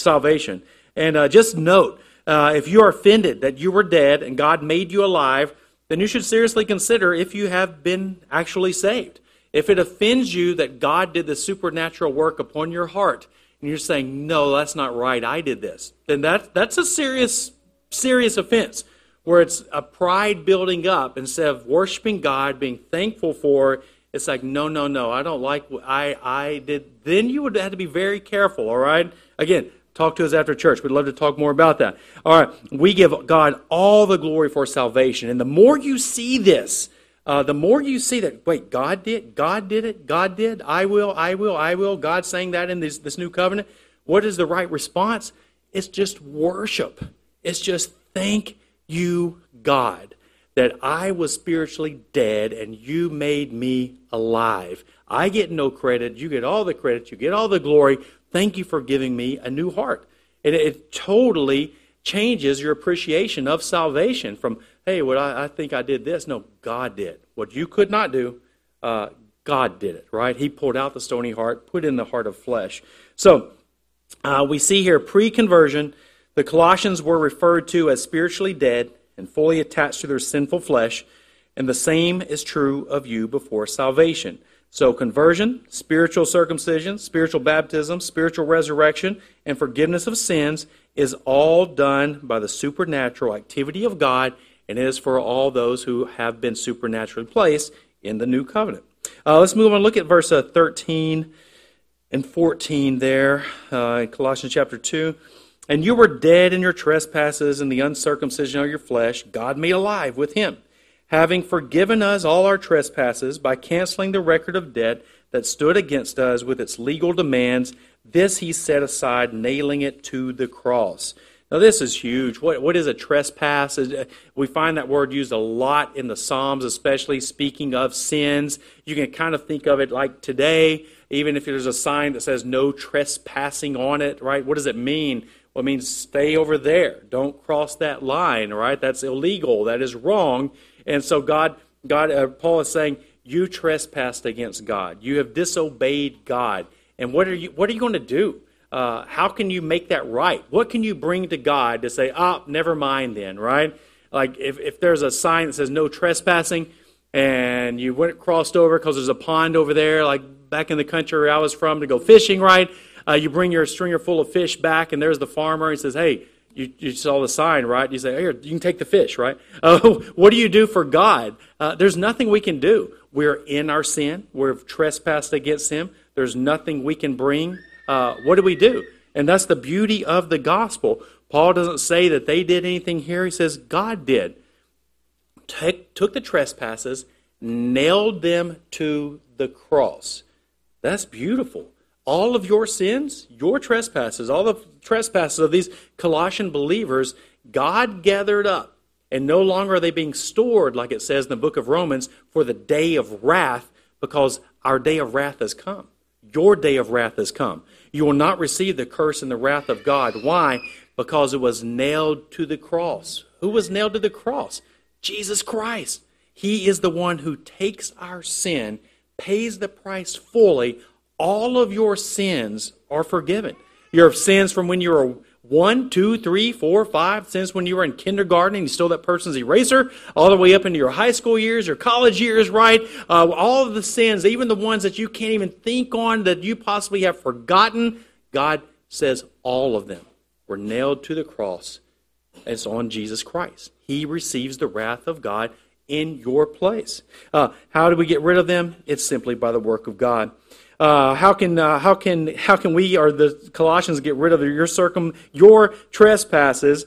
And just note, if you are offended that you were dead and God made you alive, then you should seriously consider if you have been actually saved. If it offends you that God did the supernatural work upon your heart, and you're saying, no, that's not right, I did this, then that's a serious offense, where it's a pride building up instead of worshiping God, being thankful for it. It's like, no, I don't like what I did. Then you would have to be very careful, all right? Again, talk to us after church. We'd love to talk more about that. All right, we give God all the glory for salvation. And the more you see this, the more you see that, wait, God did it, I will, God's saying that in this new covenant. What is the right response? It's just worship. It's just thank you, God, that I was spiritually dead and you made me alive. I get no credit. You get all the credit. You get all the glory. Thank you for giving me a new heart. It totally changes your appreciation of salvation from, hey, I think I did this. No, God did. What you could not do, God did it, right? He pulled out the stony heart, put in the heart of flesh. So we see here pre-conversion, the Colossians were referred to as spiritually dead and fully attached to their sinful flesh, and the same is true of you before salvation. So conversion, spiritual circumcision, spiritual baptism, spiritual resurrection, and forgiveness of sins is all done by the supernatural activity of God, and it is for all those who have been supernaturally placed in the new covenant. Let's move on and look at verse 13 and 14 there in Colossians chapter 2. And you were dead in your trespasses and the uncircumcision of your flesh, God made alive with Him, having forgiven us all our trespasses by canceling the record of debt that stood against us with its legal demands, this he set aside, nailing it to the cross. Now this is huge. What is a trespass? We find that word used a lot in the Psalms, especially speaking of sins. You can kind of think of it like today, even if there's a sign that says no trespassing on it, right? What does it mean? Well, it means stay over there. Don't cross that line, right? That's illegal. That is wrong. And so Paul is saying, you trespassed against God. You have disobeyed God. And what are you going to do? How can you make that right? What can you bring to God to say, never mind then, right? Like if there's a sign that says no trespassing and you crossed over because there's a pond over there, like back in the country where I was from to go fishing, right? You bring your stringer full of fish back and there's the farmer and he says, hey, you saw the sign, right? You say, here, you can take the fish, right? What do you do for God? There's nothing we can do. We're in our sin. We've trespassed against Him. There's nothing we can bring. What do we do? And that's the beauty of the gospel. Paul doesn't say that they did anything here. He says God did. Took the trespasses, nailed them to the cross. That's beautiful. All of your sins, your trespasses, all the trespasses of these Colossian believers, God gathered up. And no longer are they being stored, like it says in the book of Romans, for the day of wrath, because our day of wrath has come. Your day of wrath has come. You will not receive the curse and the wrath of God. Why? Because it was nailed to the cross. Who was nailed to the cross? Jesus Christ. He is the one who takes our sin, pays the price fully. All of your sins are forgiven. Your sins from when you were 1, 2, 3, 4, 5, since when you were in kindergarten and you stole that person's eraser, all the way up into your high school years, your college years, right? All of the sins, even the ones that you can't even think on, that you possibly have forgotten, God says all of them were nailed to the cross. It's on Jesus Christ. He receives the wrath of God in your place. How do we get rid of them? It's simply by the work of God. How can we or the Colossians get rid of your trespasses?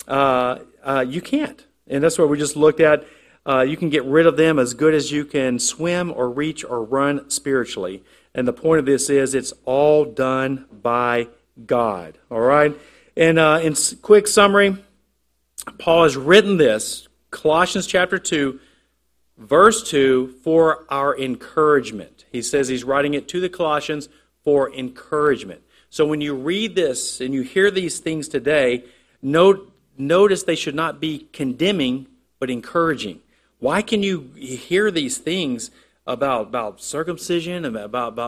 You can't, and that's what we just looked at. You can get rid of them as good as you can swim or reach or run spiritually. And the point of this is it's all done by God. All right. And in quick summary, Paul has written this, Colossians chapter 2, verse 2, for our encouragement. He says he's writing it to the Colossians for encouragement. So when you read this and you hear these things today, notice they should not be condemning, but encouraging. Why can you hear these things about circumcision and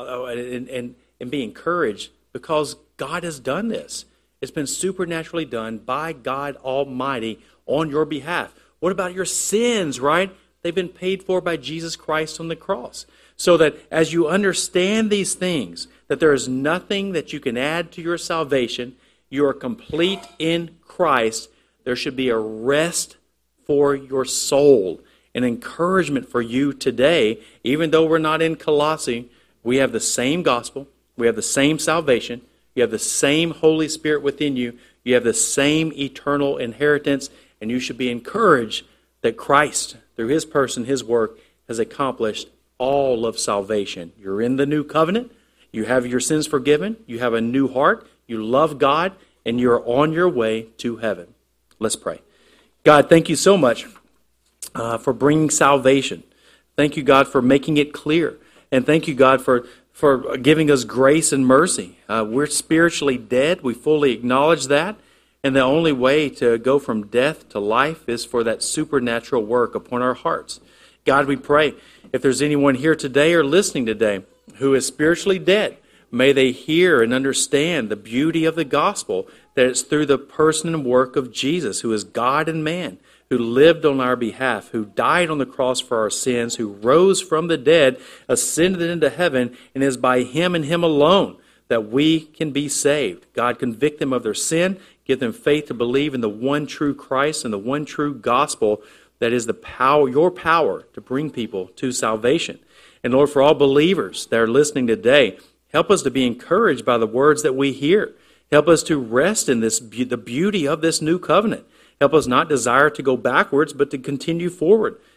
and be encouraged? Because God has done this. It's been supernaturally done by God Almighty on your behalf. What about your sins, right? They've been paid for by Jesus Christ on the cross. So that as you understand these things, that there is nothing that you can add to your salvation, you are complete in Christ, there should be a rest for your soul, an encouragement for you today. Even though we're not in Colossae, we have the same gospel, we have the same salvation, you have the same Holy Spirit within you, you have the same eternal inheritance, and you should be encouraged that Christ, through His person, His work, has accomplished all of salvation. You're in the new covenant. You have your sins forgiven. You have a new heart. You love God, and you're on your way to heaven. Let's pray. God, thank you so much for bringing salvation. Thank you, God, for making it clear. And thank you, God, for giving us grace and mercy. We're spiritually dead. We fully acknowledge that. And the only way to go from death to life is for that supernatural work upon our hearts. God, we pray, if there's anyone here today or listening today who is spiritually dead, may they hear and understand the beauty of the gospel, that it's through the person and work of Jesus, who is God and man, who lived on our behalf, who died on the cross for our sins, who rose from the dead, ascended into heaven, and is by Him and Him alone that we can be saved. God, convict them of their sin, give them faith to believe in the one true Christ and the one true gospel that is the power, your power to bring people to salvation. And Lord, for all believers that are listening today, help us to be encouraged by the words that we hear. Help us to rest in this the beauty of this new covenant. Help us not desire to go backwards, but to continue forward.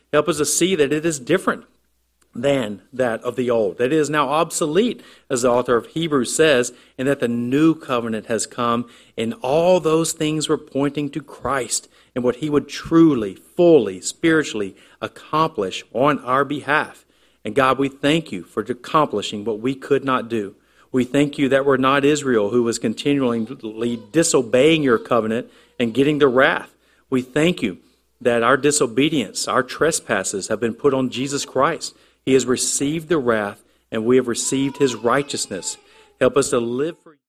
Help us to see that it is different than that of the old, that it is now obsolete, as the author of Hebrews says, and that the new covenant has come, and all those things were pointing to Christ and what he would truly, fully, spiritually accomplish on our behalf. And God, we thank you for accomplishing what we could not do. We thank you that we're not Israel, who was continually disobeying your covenant and getting the wrath. We thank you that our disobedience, our trespasses have been put on Jesus Christ. He has received the wrath, and we have received his righteousness. Help us to live for you.